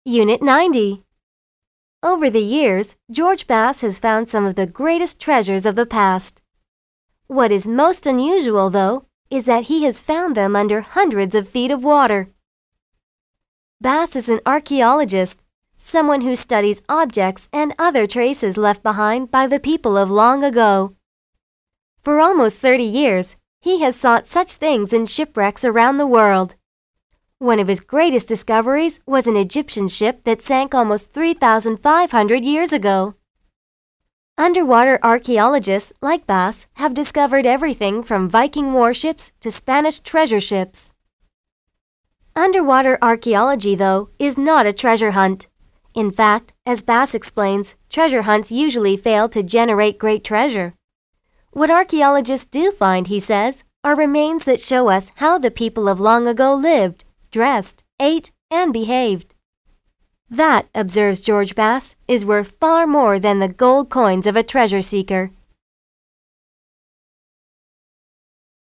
Unit 90. Over the years, George Bass has found some of the greatest treasures of the past. What is most unusual, though, is that he has found them under hundreds of feet of water. Bass is an archaeologist, someone who studies objects and other traces left behind by the people of long ago. For almost 30 years, he has sought such things in shipwrecks around the world. One of his greatest discoveries was an Egyptian ship that sank almost 3,500 years ago. Underwater archaeologists like Bass have discovered everything from Viking warships to Spanish treasure ships. Underwater archaeology, though, is not a treasure hunt. In fact, as Bass explains, treasure hunts usually fail to generate great treasure. What archaeologists do find, he says, are remains that show us how the people of long ago lived, dressed, ate, and behaved. That, observes George Bass, is worth far more than the gold coins of a treasure seeker.